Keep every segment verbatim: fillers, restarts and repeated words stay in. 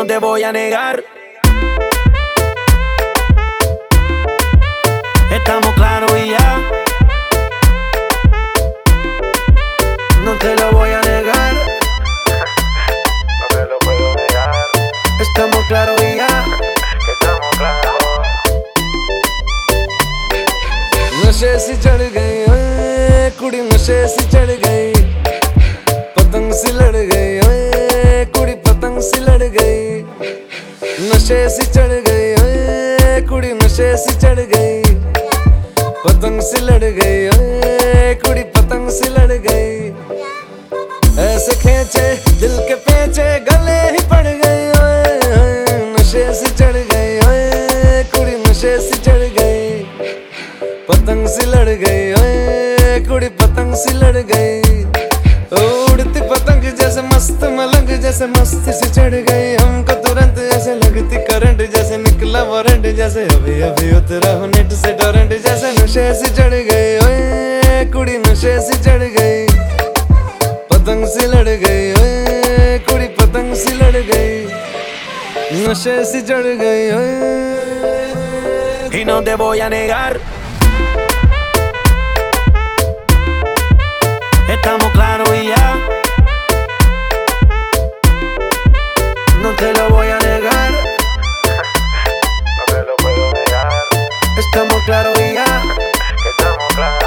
no te voy a negar. Estamos claros y ya. No te lo voy a negar. No te lo puedo negar. Estamos claros y ya. Estamos claros. नशे सी चढ़ गई ओए कुड़ी, नशे सी चढ़ गई, पतंग सी लड़ गई ओए कुड़ी, पतंग सी लड़ गई। नशे सी चढ़ गई ओए कुड़ी, नशे सी चढ़ गई, पतंग सी लड़ गई ओए कुड़ी, पतंग सी लड़ गई। ऐसे खींचे दिल के पेंचे, गले ही पड़ गई ओए। नशे सी चढ़ गई ओए कुड़ी, नशे सी चढ़ गई, पतंग सी लड़ गई ओए कुड़ी, पतंग सी लड़ गई। उड़ती पतंग जैसे मस्त मलंग, जैसे मस्ती से चढ़ गई हमको तुरंत, जैसे लगती करंट, जैसे निकला वारंट, जैसे अभी अभी उतरा हूँ नेट से टोरेंट। जैसे नशे से चढ़ गई ओए कुड़ी, नशे से चढ़ गई, पतंग सी लड़ गई ओए कुड़ी, पतंग सी लड़ गई। नशे से चढ़ गई ओए। Y no te voy a negar. Estamos claros y ya. No te lo voy a negar. No te lo puedo negar. Estamos claros y ya. Estamos claros.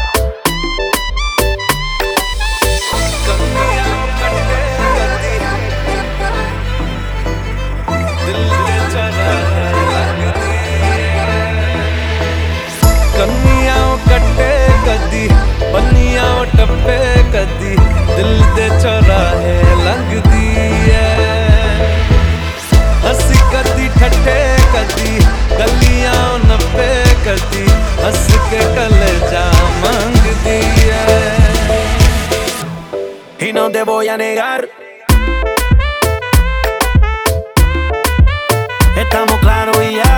कन्नियां कट्टे कदी, बन्नियां टप्पे कदी, दिल दे चौराहे लंघदी है। हंसी कदी ठट्ठे कदी, गलियां नप्पे कदी, हंस के कलेजा मंगदी है। Y no te voy a negar. Estamos claros y ya.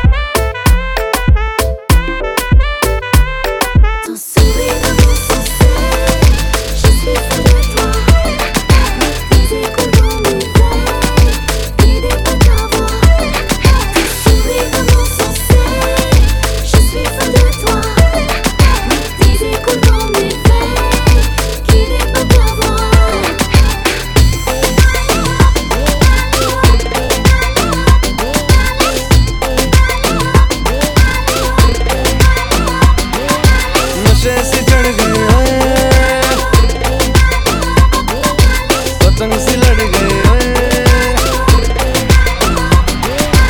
नशे से चढ़ गई ओए, पतंग सी लड़ गई ओए।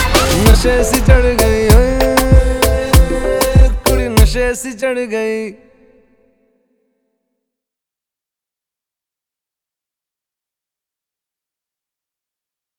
नशे से चढ़ गई ओए कुड़ी, नशे से चढ़ गई।